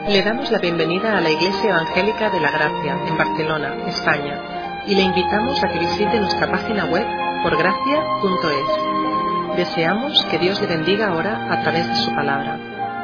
Le damos la bienvenida a la Iglesia Evangélica de la Gracia, en Barcelona, España, y le invitamos a que visite nuestra página web porgracia.es. Deseamos que Dios le bendiga ahora a través de su palabra.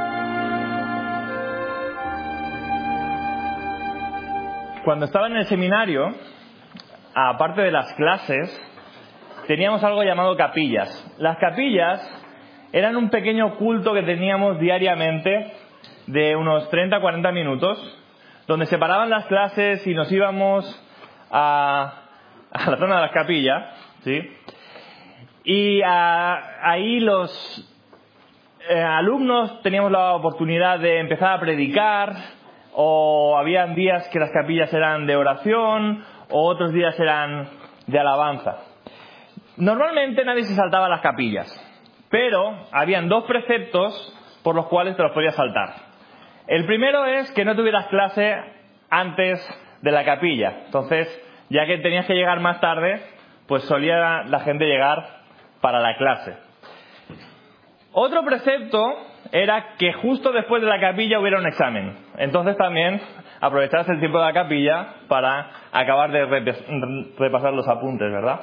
Cuando estaba en el seminario, aparte de las clases, teníamos algo llamado capillas. Las capillas eran un pequeño culto que teníamos diariamente de unos 30-40 minutos, donde se paraban las clases y nos íbamos a la zona de las capillas, ¿sí? Y ahí los alumnos teníamos la oportunidad de empezar a predicar, o habían días que las capillas eran de oración, o otros días eran de alabanza. Normalmente nadie se saltaba las capillas, pero habían dos preceptos por los cuales te los podías saltar. El primero es que no tuvieras clase antes de la capilla. Entonces, ya que tenías que llegar más tarde, pues solía la gente llegar para la clase. Otro precepto era que justo después de la capilla hubiera un examen. Entonces también aprovechabas el tiempo de la capilla para acabar de repasar los apuntes, ¿verdad?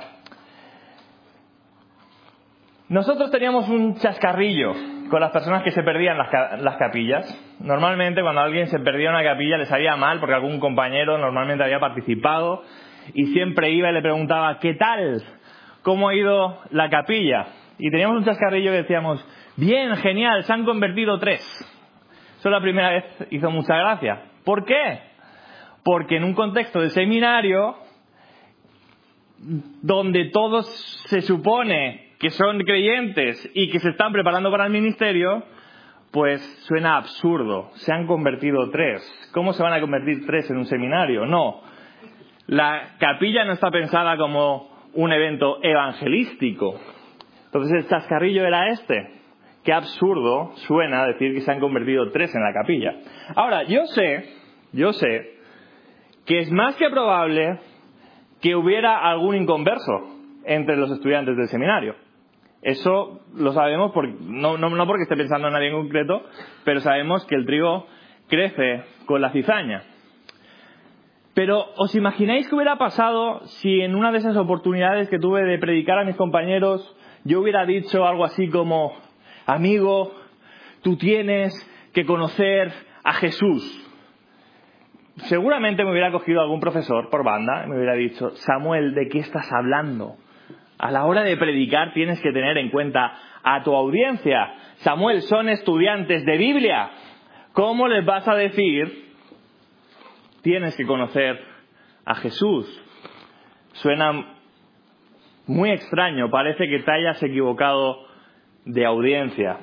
Nosotros teníamos un chascarrillo con las personas que se perdían las capillas. Normalmente cuando alguien se perdía una capilla le sabía mal porque algún compañero normalmente había participado y siempre iba y le preguntaba ¿qué tal? ¿Cómo ha ido la capilla? Y teníamos un chascarrillo que decíamos bien, genial, se han convertido 3. Eso la primera vez hizo mucha gracia. ¿Por qué? Porque en un contexto de seminario donde todos se supone que son creyentes y que se están preparando para el ministerio, pues suena absurdo. Se han convertido 3. ¿Cómo se van a convertir 3 en un seminario? No. La capilla no está pensada como un evento evangelístico. Entonces el chascarrillo era este. Qué absurdo suena decir que se han convertido 3 en la capilla. Ahora, yo sé que es más que probable que hubiera algún inconverso entre los estudiantes del seminario. Eso lo sabemos, no porque esté pensando en nadie en concreto, pero sabemos que el trigo crece con la cizaña. Pero, ¿os imagináis qué hubiera pasado si en una de esas oportunidades que tuve de predicar a mis compañeros, yo hubiera dicho algo así como, amigo, tú tienes que conocer a Jesús? Seguramente me hubiera cogido algún profesor por banda y me hubiera dicho, Samuel, ¿de qué estás hablando? A la hora de predicar tienes que tener en cuenta a tu audiencia. Samuel, son estudiantes de Biblia. ¿Cómo les vas a decir tienes que conocer a Jesús? Suena muy extraño, parece que te hayas equivocado de audiencia.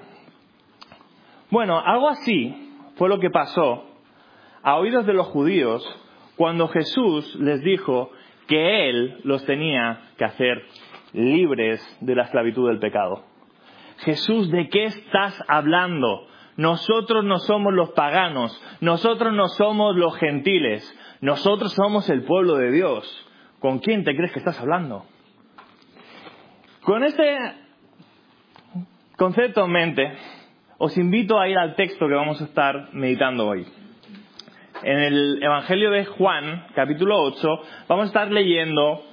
Bueno, algo así fue lo que pasó a oídos de los judíos cuando Jesús les dijo que Él los tenía que hacer libres de la esclavitud del pecado. Jesús, ¿de qué estás hablando? Nosotros no somos los paganos, nosotros no somos los gentiles, nosotros somos el pueblo de Dios. ¿Con quién te crees que estás hablando? Con este concepto en mente, os invito a ir al texto que vamos a estar meditando hoy. En el Evangelio de Juan, capítulo 8, vamos a estar leyendo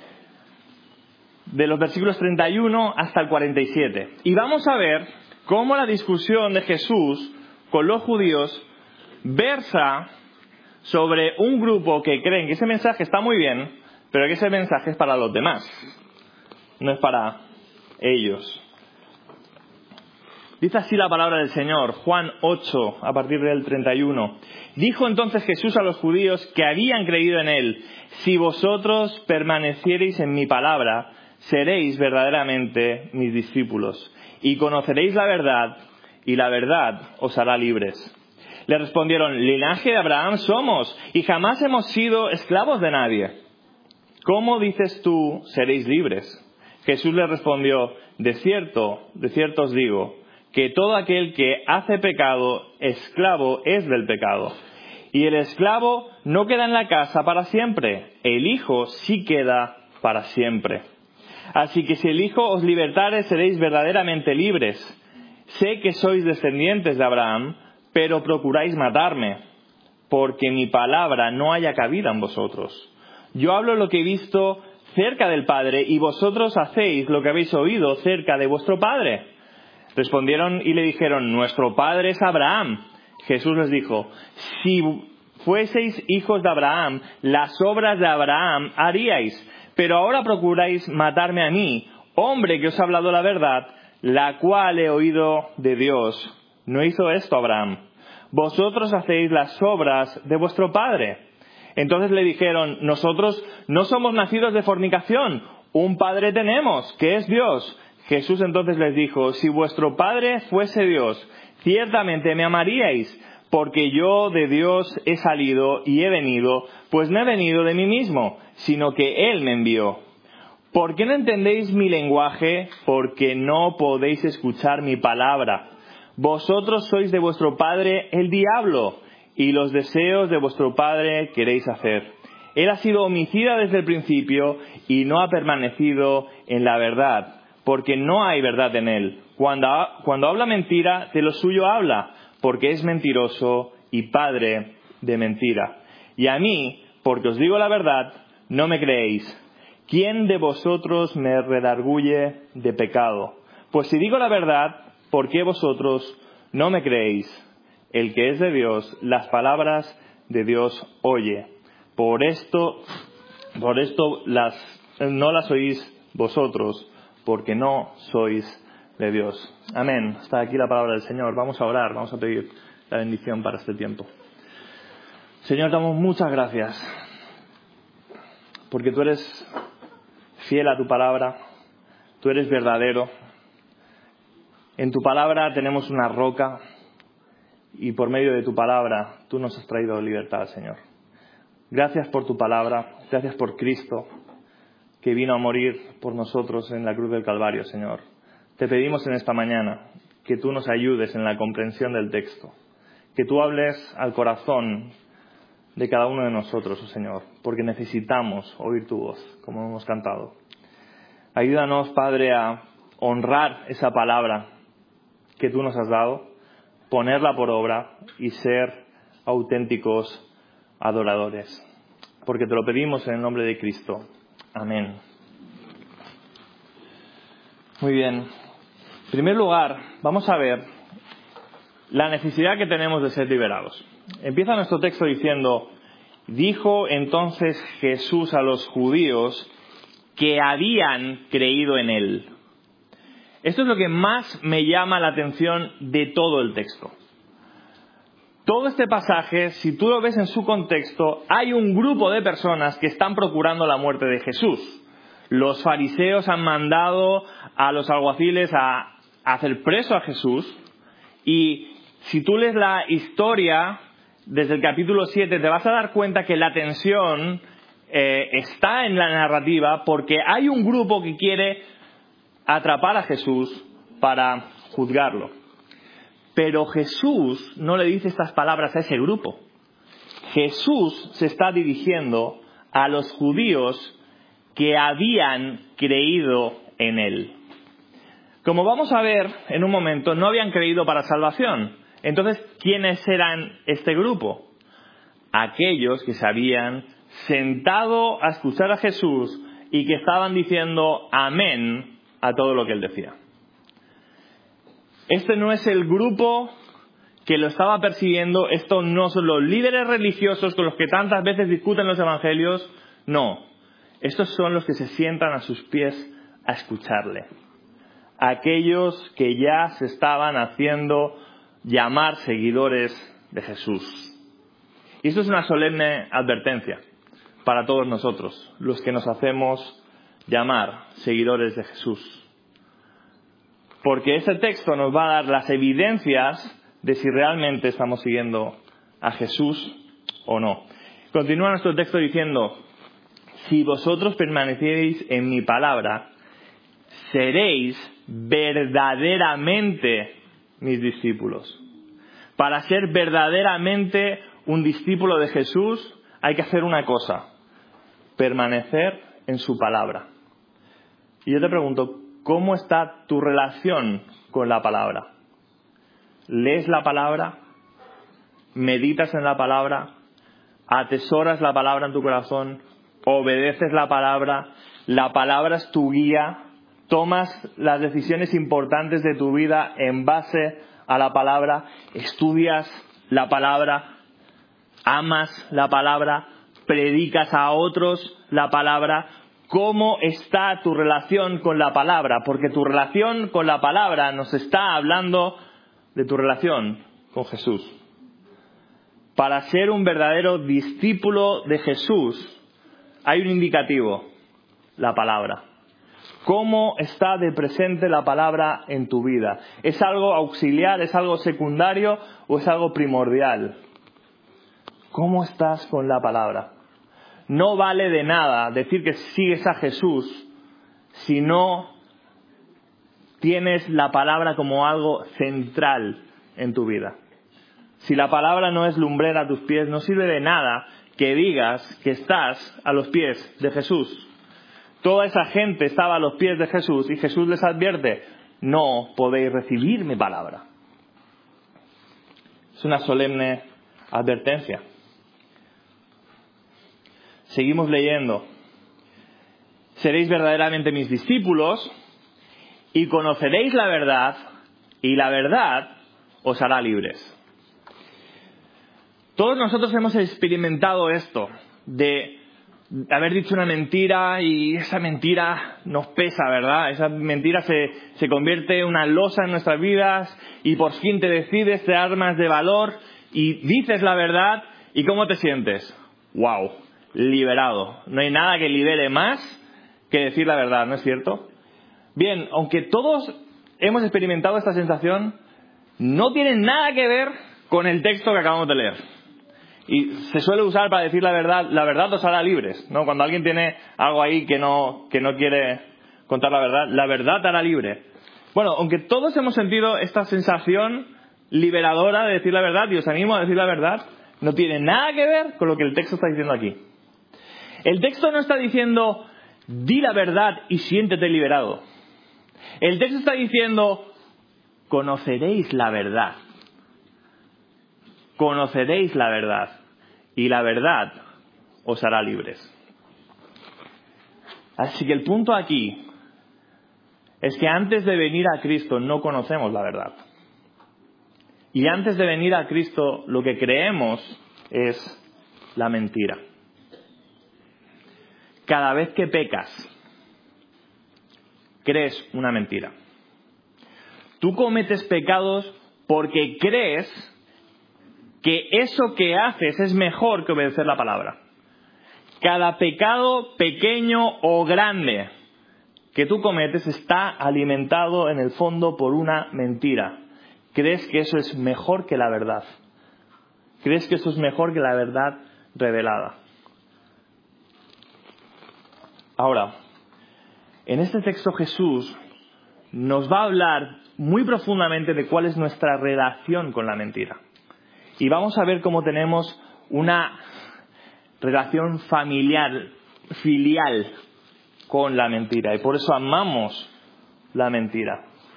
de los versículos 31 hasta el 47. Y vamos a ver cómo la discusión de Jesús con los judíos versa sobre un grupo que creen que ese mensaje está muy bien, pero que ese mensaje es para los demás, no es para ellos. Dice así la palabra del Señor, Juan 8, a partir del 31. Dijo entonces Jesús a los judíos que habían creído en Él, si vosotros permaneciereis en mi palabra, seréis verdaderamente mis discípulos, y conoceréis la verdad, y la verdad os hará libres. Le respondieron, linaje de Abraham somos, y jamás hemos sido esclavos de nadie. ¿Cómo dices tú, seréis libres? Jesús le respondió, de cierto os digo, que todo aquel que hace pecado, esclavo es del pecado. Y el esclavo no queda en la casa para siempre, el Hijo sí queda para siempre. Así que si el Hijo os libertare, seréis verdaderamente libres. Sé que sois descendientes de Abraham, pero procuráis matarme, porque mi palabra no haya cabida en vosotros. Yo hablo lo que he visto cerca del Padre, y vosotros hacéis lo que habéis oído cerca de vuestro padre. Respondieron y le dijeron: nuestro padre es Abraham. Jesús les dijo: si fueseis hijos de Abraham, las obras de Abraham haríais, pero ahora procuráis matarme a mí, hombre que os ha hablado la verdad, la cual he oído de Dios. No hizo esto Abraham. Vosotros hacéis las obras de vuestro padre. Entonces le dijeron: nosotros no somos nacidos de fornicación, un padre tenemos, que es Dios. Jesús entonces les dijo: si vuestro padre fuese Dios, ciertamente me amaríais, porque yo de Dios he salido y he venido, pues no he venido de mí mismo, sino que Él me envió. ¿Por qué no entendéis mi lenguaje? Porque no podéis escuchar mi palabra. Vosotros sois de vuestro padre el diablo, y los deseos de vuestro padre queréis hacer. Él ha sido homicida desde el principio y no ha permanecido en la verdad, porque no hay verdad en él. Cuando habla mentira, de lo suyo habla, porque es mentiroso y padre de mentira. Y a mí, porque os digo la verdad, no me creéis. ¿Quién de vosotros me redarguye de pecado? Pues si digo la verdad, ¿por qué vosotros no me creéis? El que es de Dios, las palabras de Dios oye. Por esto no las oís vosotros, porque no sois de Dios. Amén. Está aquí la palabra del Señor. Vamos a orar, vamos a pedir la bendición para este tiempo. Señor, damos muchas gracias, porque tú eres fiel a tu palabra, tú eres verdadero. En tu palabra tenemos una roca, y por medio de tu palabra tú nos has traído libertad, Señor. Gracias por tu palabra, gracias por Cristo, que vino a morir por nosotros en la cruz del Calvario, Señor. Te pedimos en esta mañana que tú nos ayudes en la comprensión del texto, que tú hables al corazón de cada uno de nosotros, oh Señor, porque necesitamos oír tu voz, como hemos cantado. Ayúdanos, Padre, a honrar esa palabra que tú nos has dado, ponerla por obra y ser auténticos adoradores. Porque te lo pedimos en el nombre de Cristo. Amén. Muy bien. En primer lugar, vamos a ver la necesidad que tenemos de ser liberados. Empieza nuestro texto diciendo: dijo entonces Jesús a los judíos que habían creído en él. Esto es lo que más me llama la atención de todo el texto. Todo este pasaje, si tú lo ves en su contexto, hay un grupo de personas que están procurando la muerte de Jesús. Los fariseos han mandado a los alguaciles a hacer preso a Jesús, y si tú lees la historia desde el capítulo 7, te vas a dar cuenta que la tensión está en la narrativa, porque hay un grupo que quiere atrapar a Jesús para juzgarlo. Pero Jesús no le dice estas palabras a ese grupo. Jesús se está dirigiendo a los judíos que habían creído en él. Como vamos a ver en un momento, no habían creído para salvación. Entonces, ¿quiénes eran este grupo? Aquellos que se habían sentado a escuchar a Jesús y que estaban diciendo amén a todo lo que él decía. Este no es el grupo que lo estaba persiguiendo. Estos no son los líderes religiosos con los que tantas veces discuten los evangelios. No. Estos son los que se sientan a sus pies a escucharle. Aquellos que ya se estaban haciendo llamar seguidores de Jesús. Y esto es una solemne advertencia para todos nosotros, los que nos hacemos llamar seguidores de Jesús. Porque este texto nos va a dar las evidencias de si realmente estamos siguiendo a Jesús o no. Continúa nuestro texto diciendo: si vosotros permaneciereis en mi palabra, seréis verdaderamente mis discípulos. Para ser verdaderamente un discípulo de Jesús hay que hacer una cosa: permanecer en su palabra. Y yo te pregunto, ¿cómo está tu relación con la palabra? ¿Lees la palabra? meditas en la palabra, atesoras la palabra en tu corazón, obedeces la palabra es tu guía, tomas las decisiones importantes de tu vida en base a la palabra, estudias la palabra, amas la palabra, predicas a otros la palabra. ¿Cómo está tu relación con la palabra? Porque tu relación con la palabra nos está hablando de tu relación con Jesús. Para ser un verdadero discípulo de Jesús hay un indicativo, la palabra. ¿Cómo está de presente la palabra en tu vida? ¿Es algo auxiliar, es algo secundario o es algo primordial? ¿Cómo estás con la palabra? No vale de nada decir que sigues a Jesús si no tienes la palabra como algo central en tu vida. Si la palabra no es lumbrera a tus pies, no sirve de nada que digas que estás a los pies de Jesús. Toda esa gente estaba a los pies de Jesús y Jesús les advierte: no podéis recibir mi palabra. Es una solemne advertencia. Seguimos leyendo. Seréis verdaderamente mis discípulos y conoceréis la verdad, y la verdad os hará libres. Todos nosotros hemos experimentado esto, de haber dicho una mentira y esa mentira nos pesa, ¿verdad? Esa mentira se convierte en una losa en nuestras vidas y por fin te decides, te armas de valor y dices la verdad. ¿Y cómo te sientes? ¡Wow! Liberado. No hay nada que libere más que decir la verdad, ¿no es cierto? Bien, aunque todos hemos experimentado esta sensación, no tiene nada que ver con el texto que acabamos de leer. Y se suele usar para decir la verdad os hará libres, ¿no? Cuando alguien tiene algo ahí que no quiere contar la verdad te hará libre. Bueno, aunque todos hemos sentido esta sensación liberadora de decir la verdad, y os animo a decir la verdad, no tiene nada que ver con lo que el texto está diciendo aquí. El texto no está diciendo di la verdad y siéntete liberado. El texto está diciendo conoceréis la verdad. Conoceréis la verdad y la verdad os hará libres. Así que el punto aquí es que antes de venir a Cristo no conocemos la verdad. Y antes de venir a Cristo lo que creemos es la mentira. Cada vez que pecas, crees una mentira. Tú cometes pecados porque crees que eso que haces es mejor que obedecer la palabra. Cada pecado pequeño o grande que tú cometes está alimentado en el fondo por una mentira. Crees que eso es mejor que la verdad. Crees que eso es mejor que la verdad revelada. Ahora, en este texto Jesús nos va a hablar muy profundamente de cuál es nuestra relación con la mentira. Y vamos a ver cómo tenemos una relación familiar, filial con la mentira. Y por eso amamos la mentira.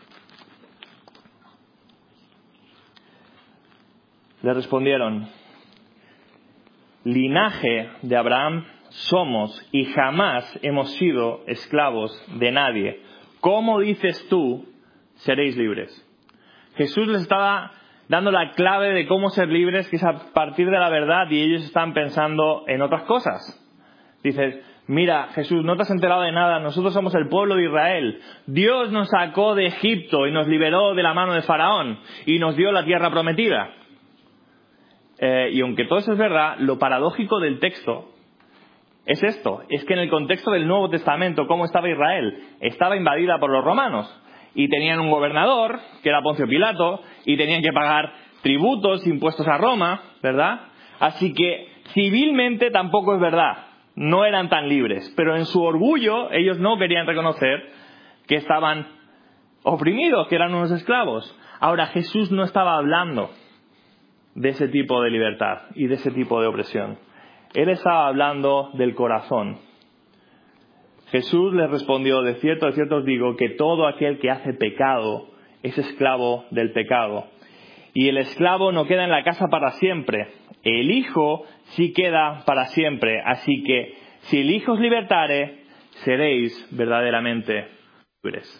Le respondieron: linaje de Abraham somos y jamás hemos sido esclavos de nadie. ¿Cómo dices tú, seréis libres? Jesús les estaba dando la clave de cómo ser libres, que es a partir de la verdad, y ellos están pensando en otras cosas. Dices: mira, Jesús, no te has enterado de nada, nosotros somos el pueblo de Israel. Dios nos sacó de Egipto y nos liberó de la mano de Faraón y nos dio la tierra prometida. Y aunque todo eso es verdad, lo paradójico del texto es esto, es que en el contexto del Nuevo Testamento, ¿cómo estaba Israel? Estaba invadida por los romanos. Y tenían un gobernador, que era Poncio Pilato, y tenían que pagar tributos, impuestos a Roma, ¿verdad? Así que civilmente tampoco es verdad, no eran tan libres. Pero en su orgullo ellos no querían reconocer que estaban oprimidos, que eran unos esclavos. Ahora, Jesús no estaba hablando de ese tipo de libertad y de ese tipo de opresión. Él estaba hablando del corazón. Jesús les respondió: de cierto os digo que todo aquel que hace pecado es esclavo del pecado. y el esclavo no queda en la casa para siempre. El Hijo sí queda para siempre. Así que si el Hijo os libertare, seréis verdaderamente libres.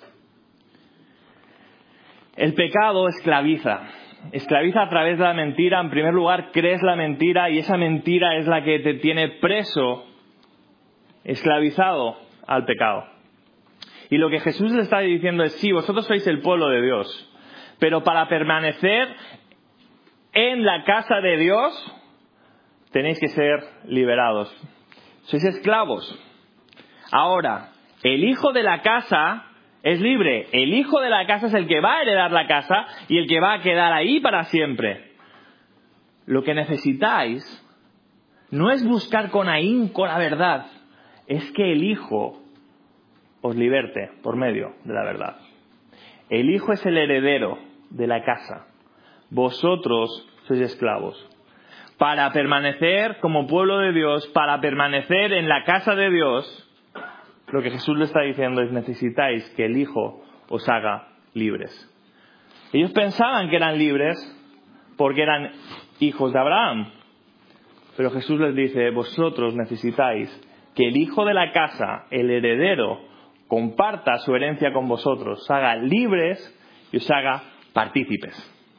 El pecado esclaviza. Esclaviza a través de la mentira. En primer lugar, crees la mentira y esa mentira es la que te tiene preso, esclavizado al pecado. Y lo que Jesús le está diciendo es, sí, vosotros sois el pueblo de Dios, pero para permanecer en la casa de Dios tenéis que ser liberados. Sois esclavos. Ahora, el hijo de la casa es libre. El hijo de la casa es el que va a heredar la casa y el que va a quedar ahí para siempre. Lo que necesitáis no es buscar con ahínco la verdad, es que el Hijo os liberte por medio de la verdad. El Hijo es el heredero de la casa. Vosotros sois esclavos. Para permanecer como pueblo de Dios, para permanecer en la casa de Dios, lo que Jesús le está diciendo es necesitáis que el Hijo os haga libres. Ellos pensaban que eran libres porque eran hijos de Abraham. Pero Jesús les dice, vosotros necesitáis que el hijo de la casa, el heredero, comparta su herencia con vosotros, os haga libres y os haga partícipes.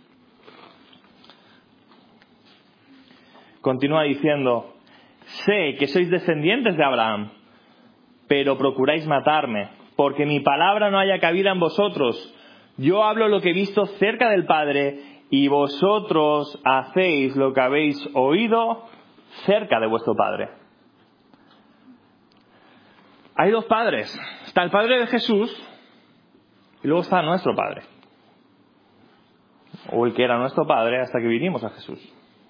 Continúa diciendo, sé que sois descendientes de Abraham, pero procuráis matarme, porque mi palabra no haya cabida en vosotros. Yo hablo lo que he visto cerca del Padre, y vosotros hacéis lo que habéis oído cerca de vuestro Padre. Hay dos padres. Está el Padre de Jesús y luego está nuestro Padre. O el que era nuestro Padre hasta que vinimos a Jesús.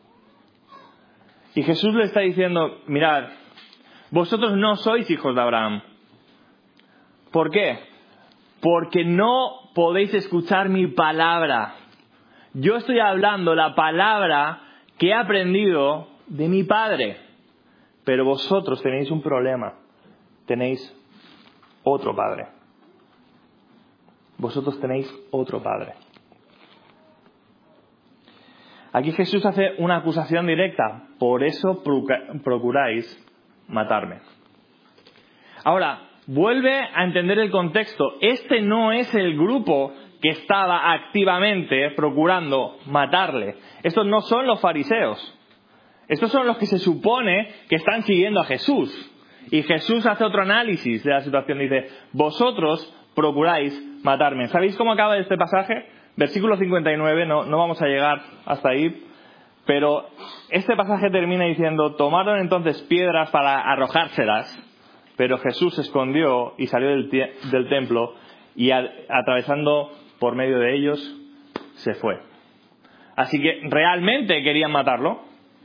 Y Jesús le está diciendo, mirad, vosotros no sois hijos de Abraham. ¿Por qué? Porque no podéis escuchar mi palabra. Yo estoy hablando la palabra que he aprendido de mi Padre. Pero vosotros tenéis un problema. Tenéis otro Padre. Vosotros tenéis otro Padre. Aquí Jesús hace una acusación directa. Por eso procuráis matarme. Ahora, vuelve a entender el contexto. Este no es el grupo que estaba activamente procurando matarle. Estos no son los fariseos. Estos son los que se supone que están siguiendo a Jesús. Y Jesús hace otro análisis de la situación. Dice, vosotros procuráis matarme. ¿Sabéis cómo acaba este pasaje? Versículo 59, no vamos a llegar hasta ahí. Pero este pasaje termina diciendo, tomaron entonces piedras para arrojárselas. Pero Jesús se escondió y salió del templo y atravesando por medio de ellos se fue. Así que realmente querían matarlo.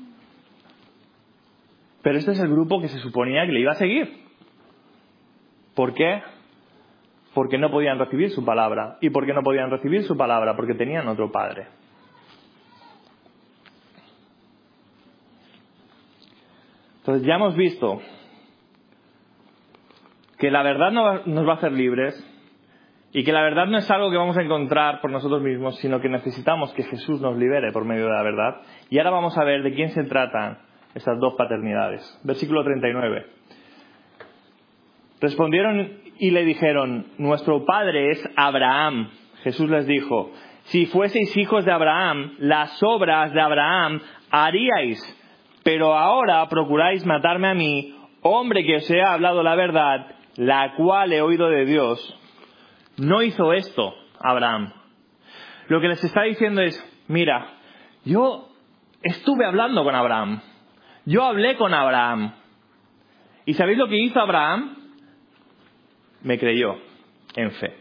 Pero este es el grupo que se suponía que le iba a seguir. ¿Por qué? Porque no podían recibir su palabra. ¿Y por qué no podían recibir su palabra? Porque tenían otro padre. Entonces ya hemos visto que la verdad nos va a hacer libres y que la verdad no es algo que vamos a encontrar por nosotros mismos, sino que necesitamos que Jesús nos libere por medio de la verdad. Y ahora vamos a ver de quién se tratan estas dos paternidades. Versículo 39. Respondieron y le dijeron, nuestro padre es Abraham. Jesús les dijo, si fueseis hijos de Abraham, las obras de Abraham haríais, pero ahora procuráis matarme a mí, hombre que os he hablado la verdad, la cual he oído de Dios. No hizo esto Abraham. Lo que les está diciendo es, mira, yo estuve hablando con Abraham. Yo hablé con Abraham. ¿Y sabéis lo que hizo Abraham? Me creyó en fe.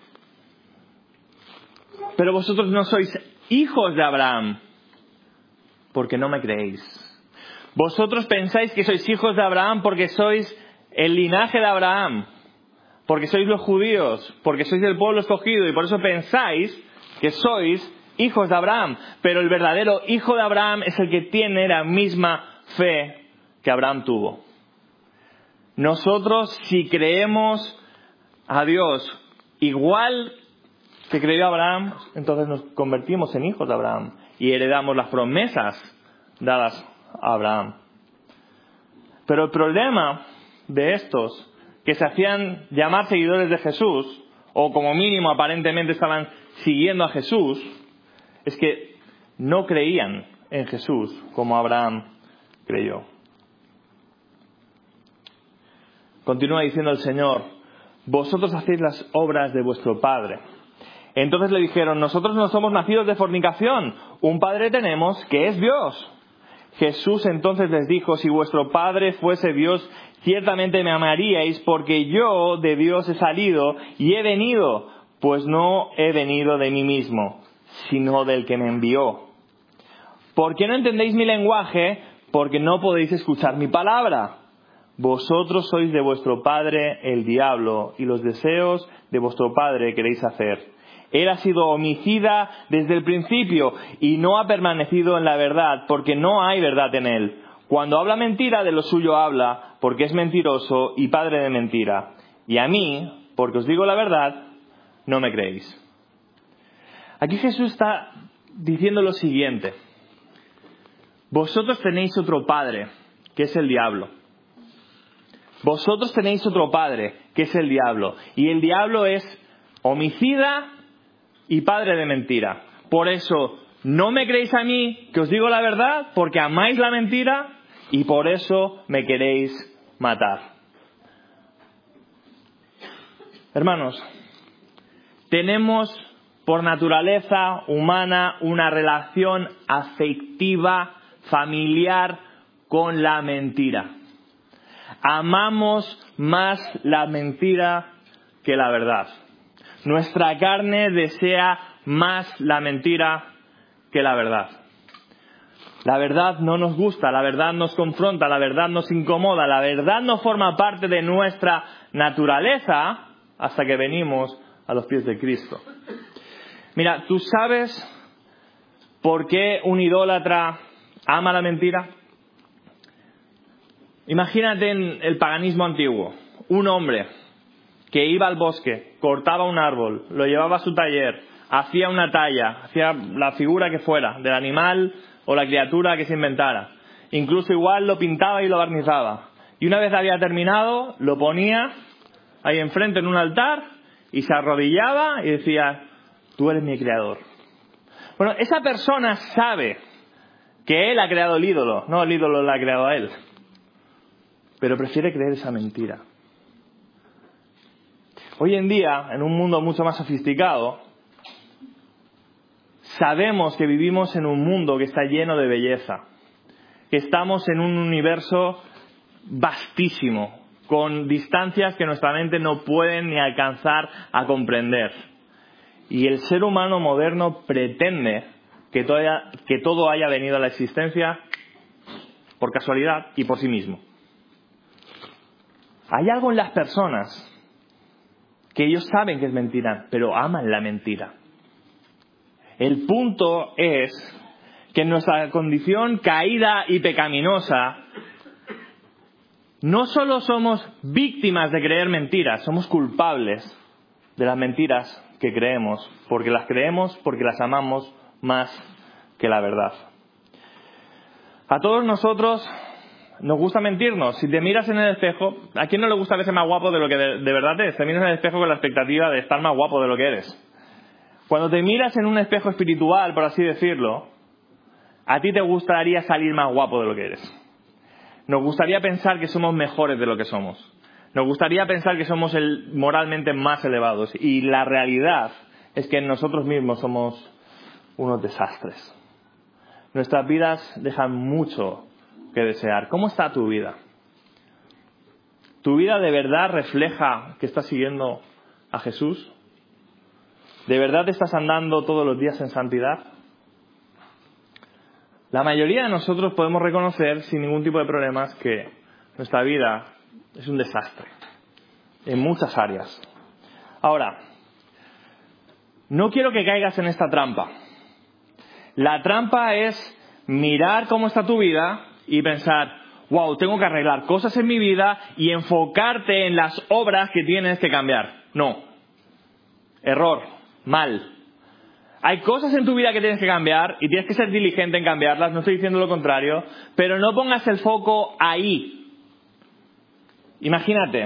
Pero vosotros no sois hijos de Abraham, porque no me creéis. Vosotros pensáis que sois hijos de Abraham porque sois el linaje de Abraham, porque sois los judíos, porque sois del pueblo escogido, y por eso pensáis que sois hijos de Abraham. Pero el verdadero hijo de Abraham es el que tiene la misma fe que Abraham tuvo. Nosotros, si creemos a Dios igual que creyó Abraham, entonces nos convertimos en hijos de Abraham. y heredamos las promesas dadas a Abraham. Pero el problema de estos, que se hacían llamar seguidores de Jesús, o como mínimo aparentemente estaban siguiendo a Jesús, es que no creían en Jesús como Abraham creyó. Continúa diciendo el Señor: vosotros hacéis las obras de vuestro padre. Entonces le dijeron: nosotros no somos nacidos de fornicación, un padre tenemos que es Dios. Jesús entonces les dijo: si vuestro padre fuese Dios, ciertamente me amaríais, porque yo de Dios he salido y he venido, pues no he venido de mí mismo, sino del que me envió. ¿Por qué no entendéis mi lenguaje? Porque no podéis escuchar mi palabra. Vosotros sois de vuestro padre el diablo, y los deseos de vuestro padre queréis hacer. Él ha sido homicida desde el principio y no ha permanecido en la verdad, porque no hay verdad en él. Cuando habla mentira, de lo suyo habla, porque es mentiroso y padre de mentira. Y a mí, porque os digo la verdad, no me creéis. Aquí Jesús está diciendo lo siguiente: vosotros tenéis otro padre, que es el diablo. Vosotros tenéis otro padre, que es el diablo. Y el diablo es homicida y padre de mentira. Por eso, no me creéis a mí, que os digo la verdad, porque amáis la mentira y por eso me queréis matar. Hermanos, tenemos por naturaleza humana una relación afectiva, familiar con la mentira. Amamos más la mentira que la verdad. Nuestra carne desea más la mentira que la verdad. La verdad no nos gusta, la verdad nos confronta, la verdad nos incomoda, la verdad no forma parte de nuestra naturaleza hasta que venimos a los pies de Cristo. Mira, ¿tú sabes por qué un idólatra ama la mentira? Imagínate en el paganismo antiguo, un hombre que iba al bosque, cortaba un árbol, lo llevaba a su taller, hacía una talla, hacía la figura que fuera, del animal o la criatura que se inventara. Incluso igual lo pintaba y lo barnizaba. Y una vez había terminado, lo ponía ahí enfrente en un altar y se arrodillaba y decía: tú eres mi creador. Bueno, esa persona sabe que él ha creado el ídolo, no el ídolo lo ha creado a él. Pero prefiere creer esa mentira. Hoy en día, en un mundo mucho más sofisticado, sabemos que vivimos en un mundo que está lleno de belleza, que estamos en un universo vastísimo, con distancias que nuestra mente no puede ni alcanzar a comprender. Y el ser humano moderno pretende que todo haya venido a la existencia por casualidad y por sí mismo. Hay algo en las personas que ellos saben que es mentira, pero aman la mentira. El punto es que en nuestra condición caída y pecaminosa, no solo somos víctimas de creer mentiras, somos culpables de las mentiras que creemos, porque las amamos más que la verdad. A todos nosotros nos gusta mentirnos. Si te miras en el espejo, ¿a quién no le gusta verse más guapo de lo que de verdad eres? Te miras en el espejo con la expectativa de estar más guapo de lo que eres. Cuando te miras en un espejo espiritual, por así decirlo, a ti te gustaría salir más guapo de lo que eres. Nos gustaría pensar que somos mejores de lo que somos. Nos gustaría pensar que somos moralmente más elevados. Y la realidad es que nosotros mismos somos unos desastres. Nuestras vidas dejan mucho que desear. ¿Cómo está tu vida? ¿Tu vida de verdad refleja que estás siguiendo a Jesús? ¿De verdad estás andando todos los días en santidad? La mayoría de nosotros podemos reconocer sin ningún tipo de problemas que nuestra vida es un desastre en muchas áreas. Ahora, no quiero que caigas en esta trampa. La trampa es mirar cómo está tu vida y pensar: wow, tengo que arreglar cosas en mi vida y enfocarte en las obras que tienes que cambiar. No. Error. Mal. Hay cosas en tu vida que tienes que cambiar y tienes que ser diligente en cambiarlas, no estoy diciendo lo contrario, pero no pongas el foco ahí. Imagínate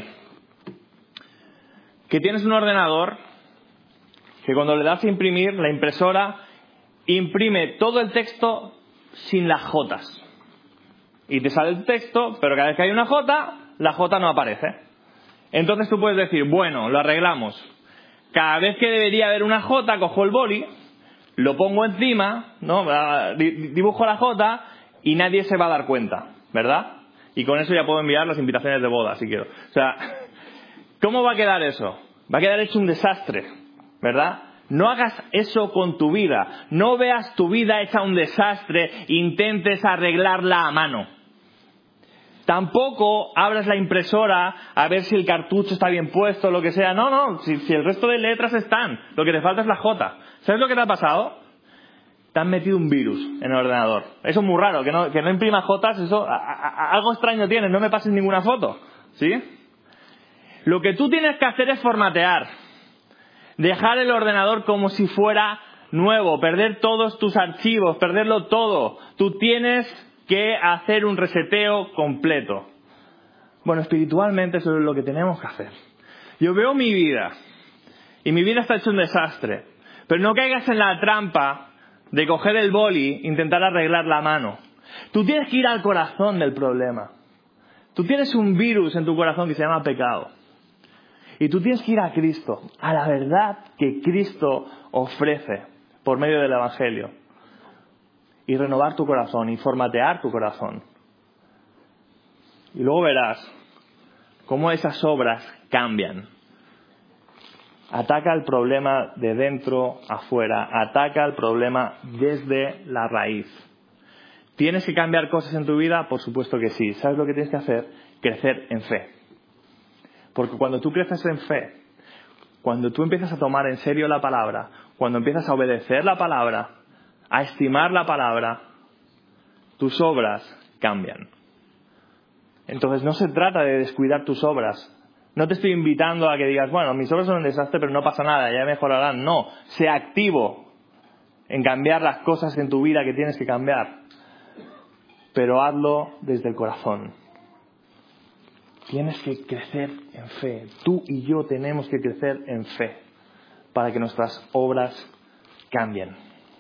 que tienes un ordenador que cuando le das a imprimir, la impresora imprime todo el texto sin las jotas. Y te sale el texto, pero cada vez que hay una jota, la jota no aparece. Entonces tú puedes decir, bueno, lo arreglamos. Cada vez que debería haber una jota, cojo el boli, lo pongo encima, ¿no? Dibujo la jota y nadie se va a dar cuenta, ¿verdad? Y con eso ya puedo enviar las invitaciones de boda, si quiero. O sea, ¿cómo va a quedar eso? Va a quedar hecho un desastre, ¿verdad? No hagas eso con tu vida. No veas tu vida hecha un desastre e intentes arreglarla a mano. Tampoco abras la impresora a ver si el cartucho está bien puesto o lo que sea. No, si el resto de letras están. Lo que te falta es la J. ¿Sabes lo que te ha pasado? Te han metido un virus en el ordenador. Eso es muy raro, que no imprima Jotas, eso algo extraño tiene, no me pases ninguna foto. ¿Sí? Lo que tú tienes que hacer es formatear. Dejar el ordenador como si fuera nuevo, perder todos tus archivos, perderlo todo. Tú tienes que hacer un reseteo completo. Bueno, espiritualmente eso es lo que tenemos que hacer. Yo veo mi vida, y mi vida está hecha un desastre, pero no caigas en la trampa de coger el boli e intentar arreglar la mano. Tú tienes que ir al corazón del problema. Tú tienes un virus en tu corazón que se llama pecado. Y tú tienes que ir a Cristo, a la verdad que Cristo ofrece por medio del Evangelio. Y renovar tu corazón y formatear tu corazón. Y luego verás cómo esas obras cambian. Ataca el problema de dentro a fuera. Ataca el problema desde la raíz. ¿Tienes que cambiar cosas en tu vida? Por supuesto que sí. ¿Sabes lo que tienes que hacer? Crecer en fe. Porque cuando tú creces en fe, cuando tú empiezas a tomar en serio la palabra, cuando empiezas a obedecer la palabra, a estimar la palabra, tus obras cambian. Entonces no se trata de descuidar tus obras. No te estoy invitando a que digas, bueno, mis obras son un desastre, pero no pasa nada, ya mejorarán. No, sé activo en cambiar las cosas en tu vida que tienes que cambiar. Pero hazlo desde el corazón. Tienes que crecer en fe. Tú y yo tenemos que crecer en fe para que nuestras obras cambien.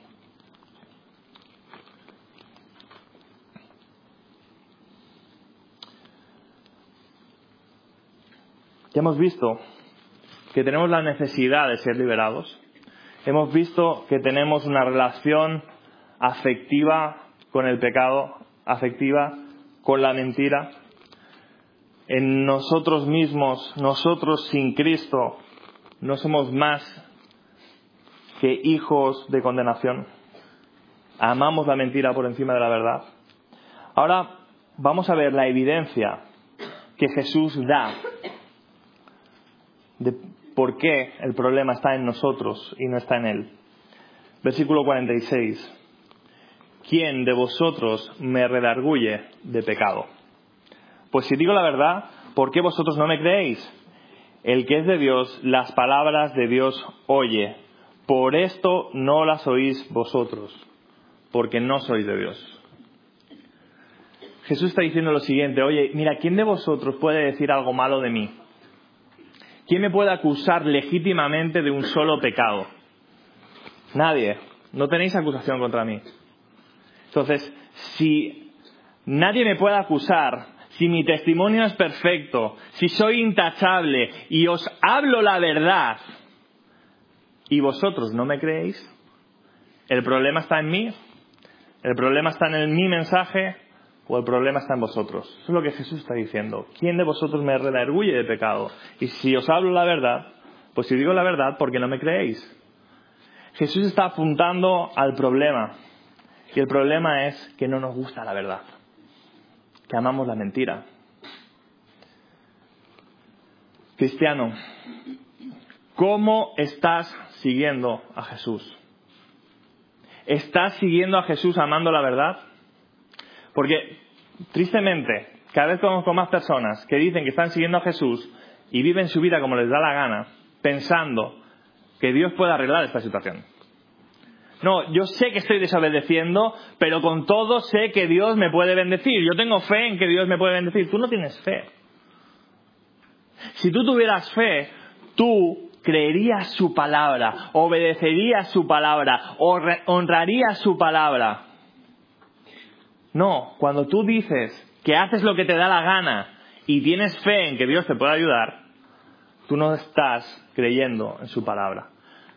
Ya hemos visto que tenemos la necesidad de ser liberados. Hemos visto que tenemos una relación afectiva con el pecado, afectiva con la mentira. En nosotros mismos, nosotros sin Cristo, no somos más que hijos de condenación. Amamos la mentira por encima de la verdad. Ahora vamos a ver la evidencia que Jesús da de por qué el problema está en nosotros y no está en Él. Versículo 46. ¿Quién de vosotros me redarguye de pecado? Pues si digo la verdad, ¿por qué vosotros no me creéis? El que es de Dios, las palabras de Dios oye. Por esto no las oís vosotros, porque no sois de Dios. Jesús está diciendo lo siguiente, oye, mira, ¿quién de vosotros puede decir algo malo de mí? ¿Quién me puede acusar legítimamente de un solo pecado? Nadie. No tenéis acusación contra mí. Entonces, si nadie me puede acusar, si mi testimonio es perfecto, si soy intachable y os hablo la verdad y vosotros no me creéis, ¿el problema está en mí? ¿El problema está en mi mensaje? ¿O el problema está en vosotros? Eso es lo que Jesús está diciendo. ¿Quién de vosotros me redarguye de pecado? Y si os hablo la verdad, pues si digo la verdad, ¿por qué no me creéis? Jesús está apuntando al problema. Y el problema es que no nos gusta la verdad. Que amamos la mentira. Cristiano, ¿cómo estás siguiendo a Jesús? ¿Estás siguiendo a Jesús amando la verdad? Porque, tristemente, cada vez conozco más personas que dicen que están siguiendo a Jesús y viven su vida como les da la gana, pensando que Dios puede arreglar esta situación. No, yo sé que estoy desobedeciendo, pero con todo sé que Dios me puede bendecir. Yo tengo fe en que Dios me puede bendecir. Tú no tienes fe. Si tú tuvieras fe, tú creerías su palabra, obedecerías su palabra, honrarías su palabra. No, cuando tú dices que haces lo que te da la gana y tienes fe en que Dios te puede ayudar, tú no estás creyendo en su palabra.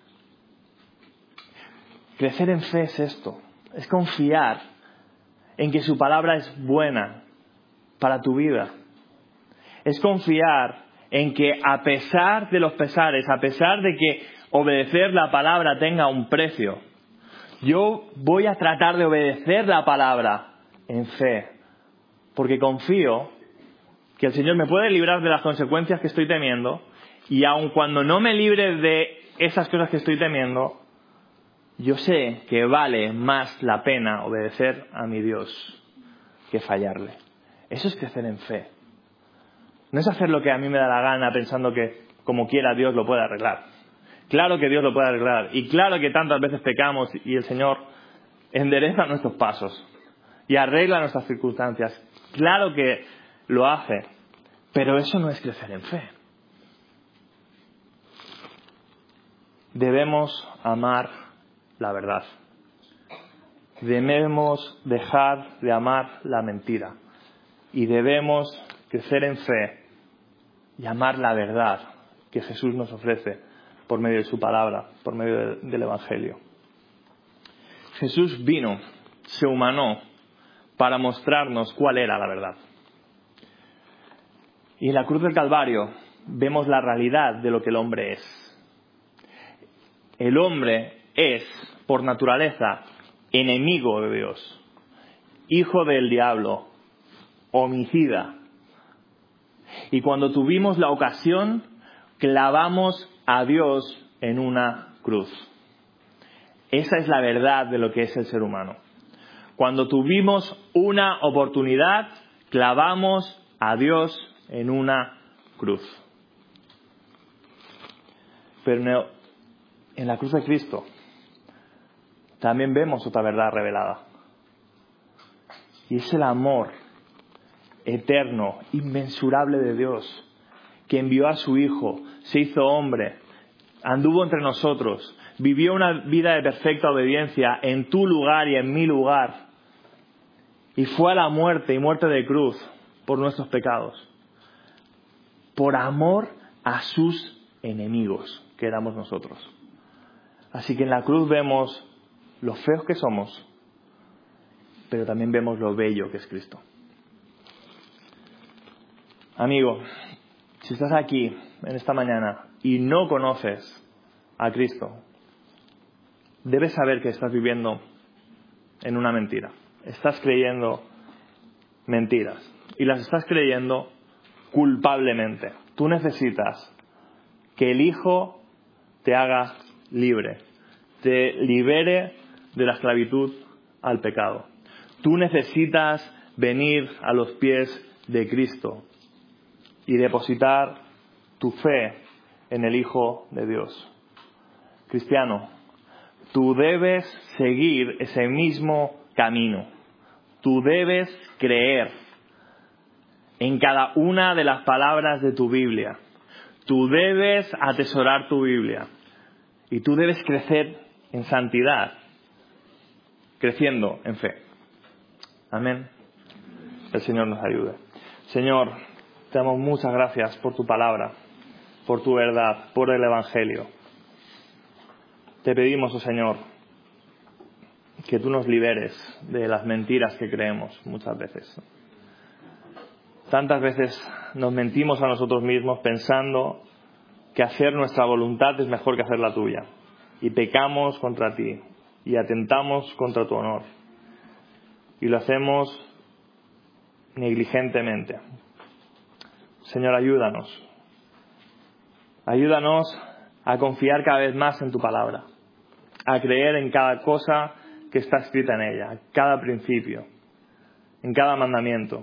Crecer en fe es esto, es confiar en que su palabra es buena para tu vida. Es confiar en que a pesar de los pesares, a pesar de que obedecer la palabra tenga un precio, yo voy a tratar de obedecer la palabra en fe, porque confío que el Señor me puede librar de las consecuencias que estoy temiendo, y aun cuando no me libre de esas cosas que estoy temiendo, yo sé que vale más la pena obedecer a mi Dios que fallarle. Eso es crecer en fe. No es hacer lo que a mí me da la gana pensando que como quiera Dios lo puede arreglar. Claro que Dios lo puede arreglar. Y claro que tantas veces pecamos y el Señor endereza nuestros pasos y arregla nuestras circunstancias. Claro que lo hace. Pero eso no es crecer en fe. Debemos amar la verdad. Debemos dejar de amar la mentira. Y debemos crecer en fe y amar la verdad que Jesús nos ofrece por medio de su palabra, por medio del Evangelio. Jesús vino, se humanó para mostrarnos cuál era la verdad. Y en la cruz del Calvario vemos la realidad de lo que el hombre es. El hombre es, por naturaleza, enemigo de Dios, hijo del diablo, homicida. Y cuando tuvimos la ocasión, clavamos a Dios en una cruz. Esa es la verdad de lo que es el ser humano. Cuando tuvimos una oportunidad, clavamos a Dios en una cruz. Pero en la cruz de Cristo también vemos otra verdad revelada. Y es el amor eterno, inmensurable de Dios, que envió a su Hijo, se hizo hombre, anduvo entre nosotros, vivió una vida de perfecta obediencia en tu lugar y en mi lugar, y fue a la muerte y muerte de cruz por nuestros pecados, por amor a sus enemigos, que éramos nosotros. Así que en la cruz vemos lo feos que somos, pero también vemos lo bello que es Cristo. Amigo, si estás aquí en esta mañana y no conoces a Cristo, debes saber que estás viviendo en una mentira. Estás creyendo mentiras y las estás creyendo culpablemente. Tú necesitas que el Hijo te haga libre, te libere de la esclavitud al pecado. Tú necesitas venir a los pies de Cristo y depositar tu fe en el Hijo de Dios. Cristiano, tú debes seguir ese mismo camino. Tú debes creer en cada una de las palabras de tu Biblia. Tú debes atesorar tu Biblia. Y tú debes crecer en santidad, creciendo en fe. Amén. El Señor nos ayude. Señor, te damos muchas gracias por tu palabra, por tu verdad, por el Evangelio. Te pedimos, oh Señor, que tú nos liberes de las mentiras que creemos muchas veces. Tantas veces nos mentimos a nosotros mismos pensando que hacer nuestra voluntad es mejor que hacer la tuya. Y pecamos contra ti y atentamos contra tu honor. Y lo hacemos negligentemente. Señor, ayúdanos. Ayúdanos a confiar cada vez más en tu palabra, a creer en cada cosa que está escrita en ella, cada principio, en cada mandamiento.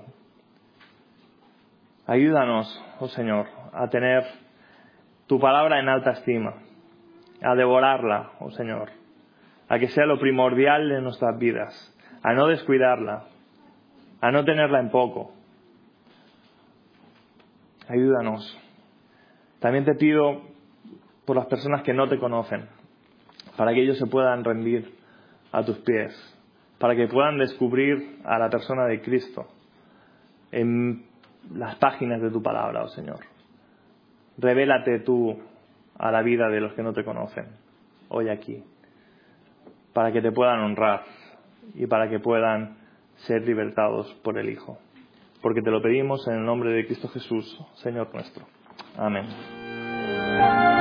Ayúdanos, oh Señor, a tener tu palabra en alta estima, a devorarla, oh Señor, a a que sea lo primordial de nuestras vidas, a no descuidarla, a no tenerla en poco. Ayúdanos. También te pido por las personas que no te conocen, para que ellos se puedan rendir a tus pies, para que puedan descubrir a la persona de Cristo en las páginas de tu palabra, oh Señor. Revélate tú a la vida de los que no te conocen hoy aquí, para que te puedan honrar y para que puedan ser libertados por el Hijo. Porque te lo pedimos en el nombre de Cristo Jesús, Señor nuestro. Amén.